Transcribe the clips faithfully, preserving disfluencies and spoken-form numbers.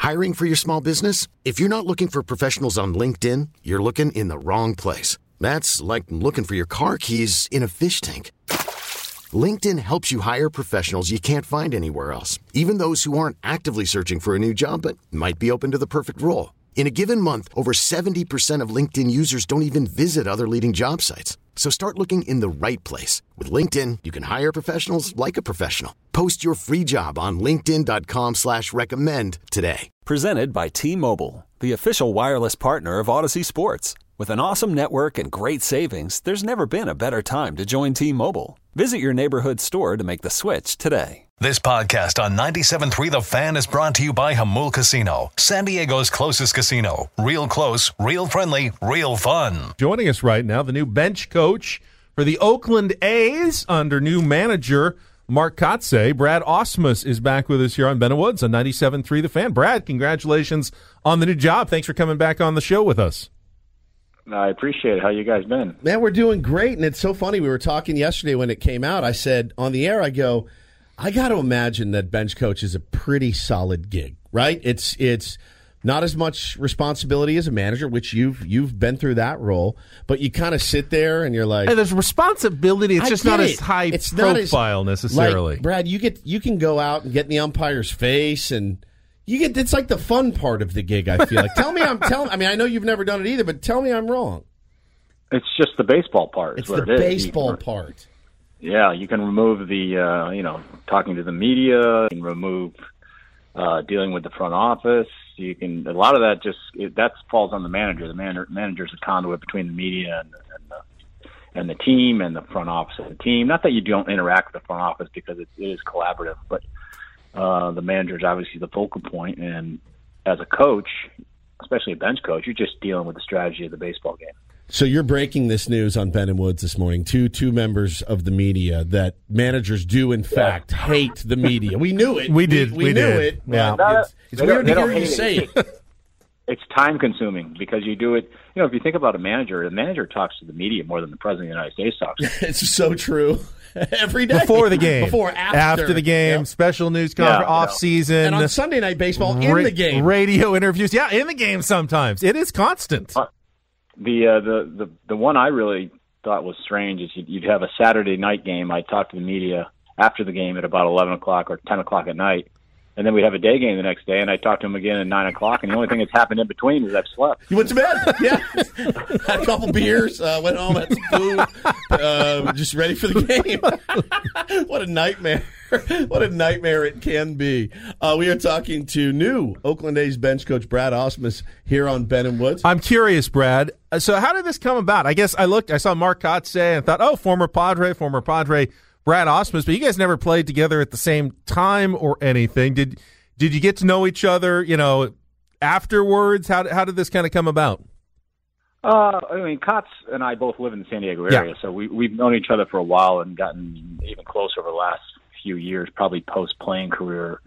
Hiring for your small business? If you're not looking for professionals on LinkedIn, you're looking in the wrong place. That's like looking for your car keys in a fish tank. LinkedIn helps you hire professionals you can't find anywhere else, even those who aren't actively searching for a new job but might be open to the perfect role. In a given month, over seventy percent of LinkedIn users don't even visit other leading job sites. So start looking in the right place. With LinkedIn, you can hire professionals like a professional. Post your free job on linkedin.com slash recommend today. Presented by T-Mobile, the official wireless partner of Odyssey Sports. With an awesome network and great savings, there's never been a better time to join T-Mobile. Visit your neighborhood store to make the switch today. This podcast on ninety-seven point three The Fan is brought to you by Jamul Casino, San Diego's closest casino. Real close, real friendly, real fun. Joining us right now, the new bench coach for the Oakland A's under new manager Mark Kotsay. Brad Ausmus is back with us here on Ben and Woods on ninety-seven point three The Fan. Brad, congratulations on the new job. Thanks for coming back on the show with us. I appreciate it. How you guys been? Man, we're doing great, and it's so funny. We were talking yesterday when it came out. I said on the air, I go, I got to imagine that bench coach is a pretty solid gig, right? It's it's not as much responsibility as a manager, which you've you've been through that role, but you kind of sit there and you're like, hey, there's responsibility. It's I just not it. as high it's profile not as, necessarily. Like, Brad, you get you can go out and get in the umpire's face and. You get it's like the fun part of the gig, I feel like. Tell me I'm telling I mean, I know you've never done it either, but tell me I'm wrong. It's just the baseball part. It's what the it is. baseball you can, part. Yeah, you can remove the uh, you know, talking to the media, you can remove uh, dealing with the front office. You can a lot of that just it, that falls on the manager. The manager manager's a conduit between the media and, and the and the team and the front office and the team. Not that you don't interact with the front office because it, it is collaborative, but Uh, the manager is obviously the focal point, and as a coach, especially a bench coach, you're just dealing with the strategy of the baseball game. So you're breaking this news on Ben and Woods this morning. Two two members of the media that managers do in fact yeah. hate the media. We knew it. We did. We, we, we knew did. it. Yeah. Well, it's it's weird to hear you say it. it. It's time consuming because you do it. You know, if you think about a manager, the manager talks to the media more than the president of the United States talks. It's so true. Every day. Before the game. Before, after. After the game, yep. Special news conference, yeah, off season. And on Sunday Night Baseball, in ra- the game. Radio interviews. Yeah, in the game sometimes. It is constant. Uh, the, uh, the, the, the one I really thought was strange is you'd, you'd have a Saturday night game. I'd talk to the media after the game at about eleven o'clock or ten o'clock at night. And then we'd have a day game the next day, and I talked to him again at nine o'clock, and the only thing that's happened in between is I've slept. You went to bed? Yeah. Had a couple beers, uh, went home, had some food, uh, just ready for the game. What a nightmare. What a nightmare it can be. Uh, we are talking to new Oakland A's bench coach Brad Ausmus here on Ben and Woods. I'm curious, Brad. So how did this come about? I guess I looked, I saw Mark Kotsay and thought, oh, former Padre, former Padre. Brad Ausmus, but you guys never played together at the same time or anything. Did did you get to know each other, you know, afterwards? How how did this kind of come about? Uh, I mean, Kotz and I both live in the San Diego area, yeah. so we we've known each other for a while and gotten even closer over the last few years, probably post playing career.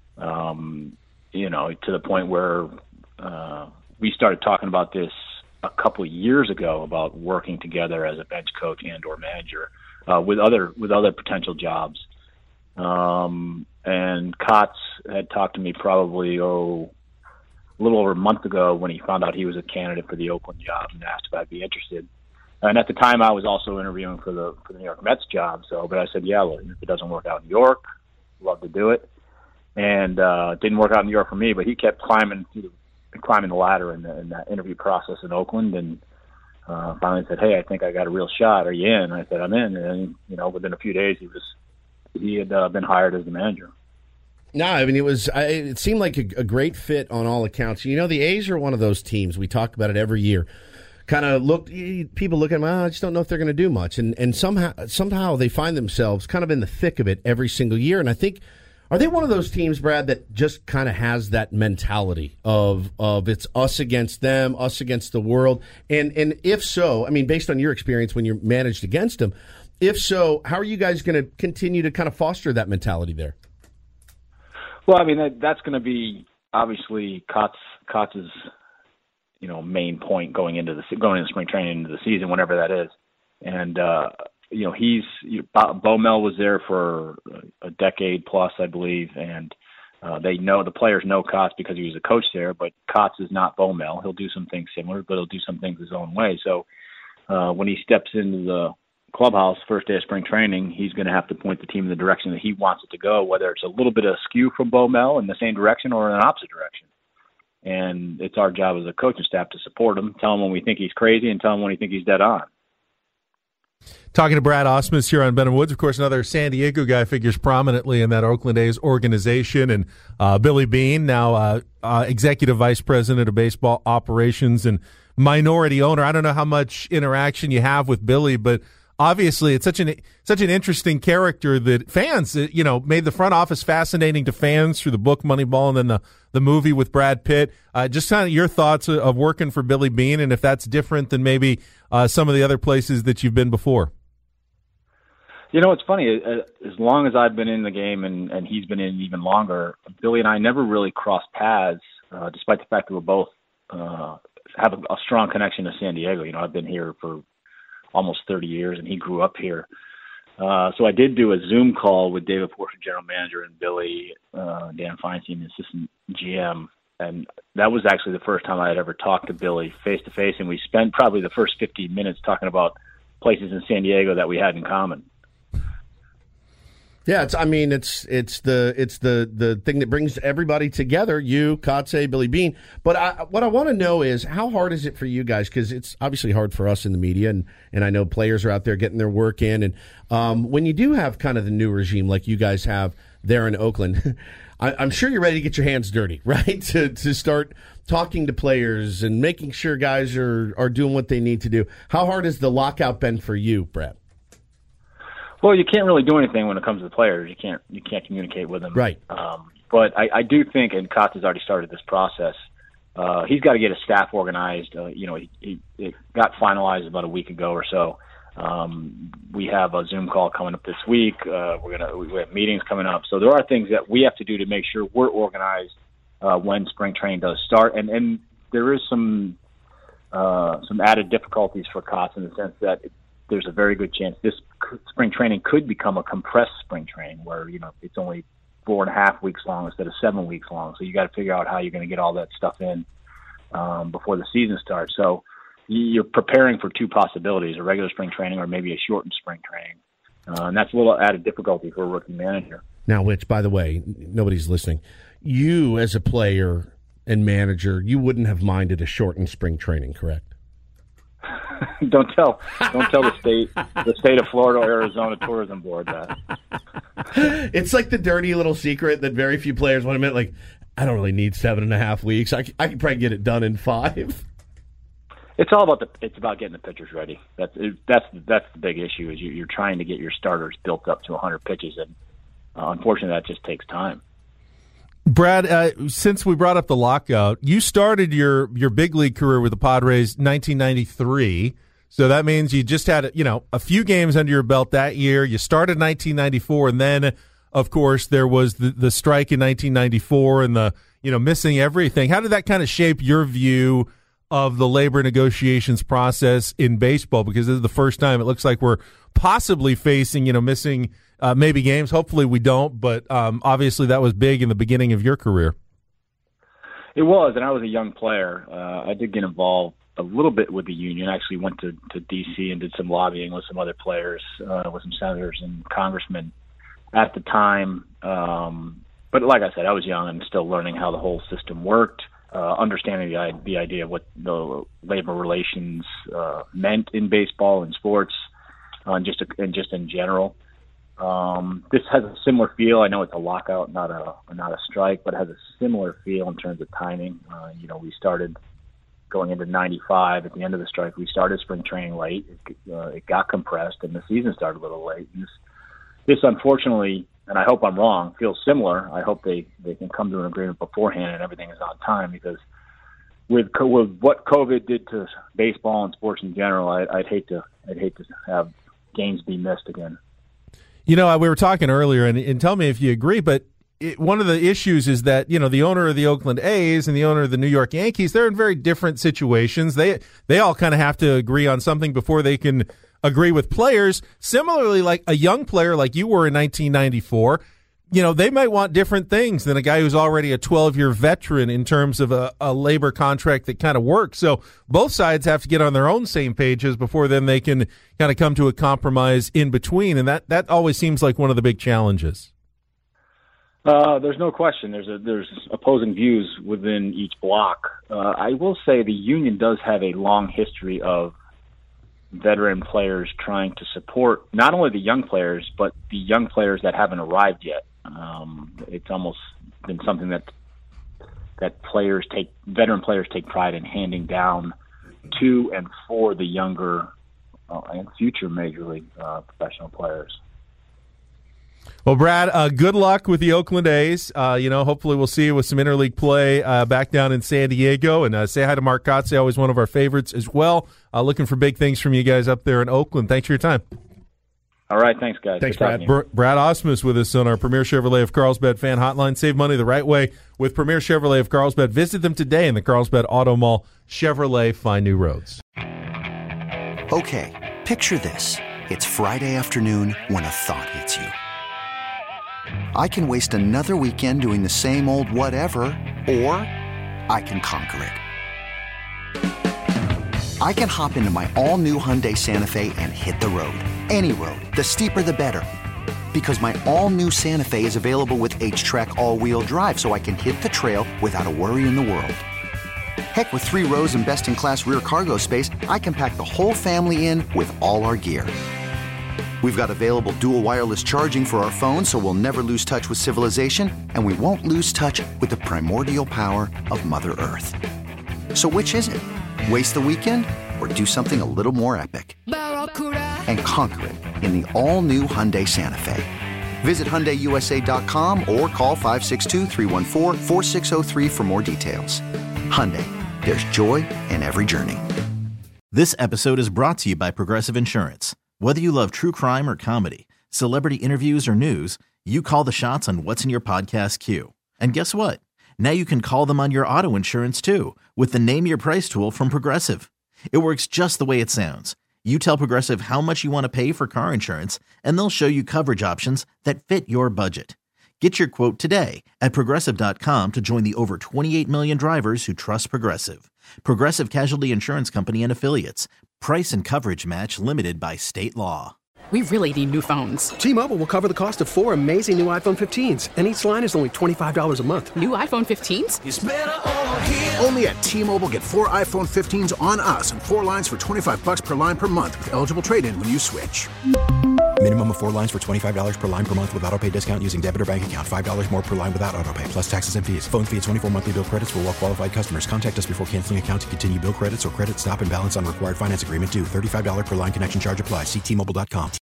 Um, you know, to the point where uh, we started talking about this a couple of years ago about working together as a bench coach and or manager. Uh, with other with other potential jobs, um, and Kotz had talked to me probably oh a little over a month ago when he found out he was a candidate for the Oakland job and asked if I'd be interested. And at the time, I was also interviewing for the for the New York Mets job. So, but I said, yeah, well, if it doesn't work out in New York, love to do it. And uh, it didn't work out in New York for me, but he kept climbing climbing the ladder in, the, in that interview process in Oakland and. Uh, finally said, hey, I think I got a real shot. Are you in? And I said, I'm in. And, you know, within a few days, he was he had uh, been hired as the manager. No, I mean, it was. I, it seemed like a, a great fit on all accounts. You know, the A's are one of those teams. We talk about it every year. Kind of look, people look at them, oh, I just don't know if they're going to do much. And and somehow somehow they find themselves kind of in the thick of it every single year. And I think, are they one of those teams, Brad, that just kind of has that mentality of of it's us against them, us against the world? And and if so, I mean, based on your experience when you're managed against them, if so, how are you guys going to continue to kind of foster that mentality there? Well, I mean, that, that's going to be obviously Kotz, Kotz's, you know, main point going into the going into spring training into the season, whenever that is, and. uh You know, he's you know, Bo Mel was there for a decade plus, I believe, and Uh, they know the players know Kotz because he was a coach there, but Kotz is not Bo Mel. He'll do some things similar, but he'll do some things his own way. So uh, when he steps into the clubhouse first day of spring training, he's going to have to point the team in the direction that he wants it to go, whether it's a little bit askew from Bo Mel in the same direction or in an opposite direction. And it's our job as a coaching staff to support him, tell him when we think he's crazy, and tell him when we think he's dead on. Talking to Brad Ausmus here on Ben and Woods, of course, another San Diego guy figures prominently in that Oakland A's organization, and uh, Billy Beane, now uh, uh, executive vice president of baseball operations and minority owner. I don't know how much interaction you have with Billy, but obviously it's such an such an interesting character that fans, you know, made the front office fascinating to fans through the book Moneyball and then the, the movie with Brad Pitt. Uh, just kind of your thoughts of working for Billy Beane and if that's different than maybe uh, some of the other places that you've been before. You know, it's funny. As long as I've been in the game and, and he's been in even longer, Billy and I never really crossed paths, uh, despite the fact that we're both uh, have a, a strong connection to San Diego. You know, I've been here for almost thirty years, and he grew up here. Uh, so I did do a Zoom call with David Forster, general manager, and Billy, uh, Dan Feinstein, assistant G M. And that was actually the first time I had ever talked to Billy face-to-face, and we spent probably the first fifteen minutes talking about places in San Diego that we had in common. Yeah, it's. I mean, it's it's the it's the, the thing that brings everybody together. You, Kotze, Billy Beane. But I, what I want to know is how hard is it for you guys? Because it's obviously hard for us in the media, and, and I know players are out there getting their work in. And um, when you do have kind of the new regime like you guys have there in Oakland, I, I'm sure you're ready to get your hands dirty, right? to to start talking to players and making sure guys are are doing what they need to do. How hard has the lockout been for you, Brad? Well, you can't really do anything when it comes to the players. You can't you can't communicate with them. Right. Um, but I, I do think, and Kotz has already started this process, uh, he's got to get his staff organized. Uh, you know, he, he, it got finalized about a week ago or so. Um, we have a Zoom call coming up this week. Uh, we're gonna we have meetings coming up. So there are things that we have to do to make sure we're organized uh, when spring training does start. And, and there is some uh, some added difficulties for Kotz in the sense that it, there's a very good chance this spring training could become a compressed spring training where, you know, it's only four and a half weeks long instead of seven weeks long. So you got to figure out how you're going to get all that stuff in um, before the season starts. So you're preparing for two possibilities, a regular spring training or maybe a shortened spring training. Uh, and that's a little added difficulty for a rookie manager. Now, which, by the way, nobody's listening. You as a player and manager, you wouldn't have minded a shortened spring training, correct? don't tell, don't tell the state, the state of Florida or Arizona Tourism Board that. It's like the dirty little secret that very few players want to admit. Like, I don't really need seven and a half weeks. I, I can probably get it done in five. It's all about the. It's about getting the pitchers ready. That's that's that's the big issue. Is you, you're trying to get your starters built up to one hundred pitches, and uh, unfortunately, that just takes time. Brad, uh, since we brought up the lockout, you started your, your big league career with the Padres nineteen ninety-three. So that means you just had, you know, a few games under your belt that year. You started nineteen ninety-four, and then, of course, there was the, the strike in nineteen ninety-four and the, you know, missing everything. How did that kind of shape your view of the labor negotiations process in baseball? Because this is the first time it looks like we're possibly facing, you know, missing Uh, maybe games. Hopefully we don't, but um, obviously that was big in the beginning of your career. It was, and I was a young player. Uh, I did get involved a little bit with the union. I actually went to, to D C and did some lobbying with some other players, uh, with some senators and congressmen at the time. Um, but like I said, I was young and still learning how the whole system worked, uh, understanding the, the idea of what the labor relations uh, meant in baseball and sports, uh, and just and just in general. Um, this has a similar feel. I know it's a lockout, not a not a strike, but it has a similar feel in terms of timing. Uh, you know, we started going into ninety-five at the end of the strike. We started spring training late. It, uh, it got compressed, and the season started a little late. And this, this, unfortunately, and I hope I'm wrong, feels similar. I hope they, they can come to an agreement beforehand and everything is on time, because with with what COVID did to baseball and sports in general, I, I'd hate to I'd hate to have games be missed again. You know, we were talking earlier, and, and tell me if you agree, but it, one of the issues is that, you know, the owner of the Oakland A's and the owner of the New York Yankees, they're in very different situations. They they all kind of have to agree on something before they can agree with players. Similarly, like a young player like you were in nineteen ninety-four, you know, they might want different things than a guy who's already a twelve-year veteran in terms of a, a labor contract that kind of works. So both sides have to get on their own same pages before then they can kind of come to a compromise in between, and that, that always seems like one of the big challenges. Uh, there's no question. There's a, there's opposing views within each block. Uh, I will say the union does have a long history of veteran players trying to support not only the young players, but the young players that haven't arrived yet. Um, it's almost been something that that players take, veteran players take pride in handing down to and for the younger uh, and future Major League uh, professional players. Well, Brad, uh, good luck with the Oakland A's. Uh, you know, hopefully we'll see you with some interleague play uh, back down in San Diego. And uh, say hi to Mark Kotsay, always one of our favorites as well. Uh, looking for big things from you guys up there in Oakland. Thanks for your time. All right, thanks, guys. Thanks, Brad. Br- Brad Ausmus with us on our Premier Chevrolet of Carlsbad fan hotline. Save money the right way with Premier Chevrolet of Carlsbad. Visit them today in the Carlsbad Auto Mall. Chevrolet, find new roads. Okay, picture this. It's Friday afternoon when a thought hits you. I can waste another weekend doing the same old whatever, or I can conquer it. I can hop into my all-new Hyundai Santa Fe and hit the road. Any road. The steeper, the better. Because my all-new Santa Fe is available with H-Track all-wheel drive, so I can hit the trail without a worry in the world. Heck, with three rows and best-in-class rear cargo space, I can pack the whole family in with all our gear. We've got available dual wireless charging for our phones, so we'll never lose touch with civilization, and we won't lose touch with the primordial power of Mother Earth. So which is it? Waste the weekend or do something a little more epic? And conquer it in the all-new Hyundai Santa Fe. Visit Hyundai U S A dot com or call five six two, three one four, four six zero three for more details. Hyundai, there's joy in every journey. This episode is brought to you by Progressive Insurance. Whether you love true crime or comedy, celebrity interviews or news, you call the shots on what's in your podcast queue. And guess what? Now you can call them on your auto insurance too with the Name Your Price tool from Progressive. It works just the way it sounds. You tell Progressive how much you want to pay for car insurance, and they'll show you coverage options that fit your budget. Get your quote today at Progressive dot com to join the over twenty-eight million drivers who trust Progressive. Progressive Casualty Insurance Company and Affiliates. Price and coverage match limited by state law. We really need new phones. T-Mobile will cover the cost of four amazing new iPhone fifteens, and each line is only twenty-five dollars a month. New iPhone fifteens? It's better over here. Only at T-Mobile, get four iPhone fifteens on us and four lines for twenty-five bucks per line per month with eligible trade-in when you switch. Minimum of four lines for twenty-five dollars per line per month with autopay discount using debit or bank account. five dollars more per line without autopay, plus taxes and fees. Phone fee at twenty-four monthly bill credits for well-qualified customers. Contact us before canceling account to continue bill credits or credit stop and balance on required finance agreement due. thirty-five dollars per line connection charge applies. See T Mobile dot com.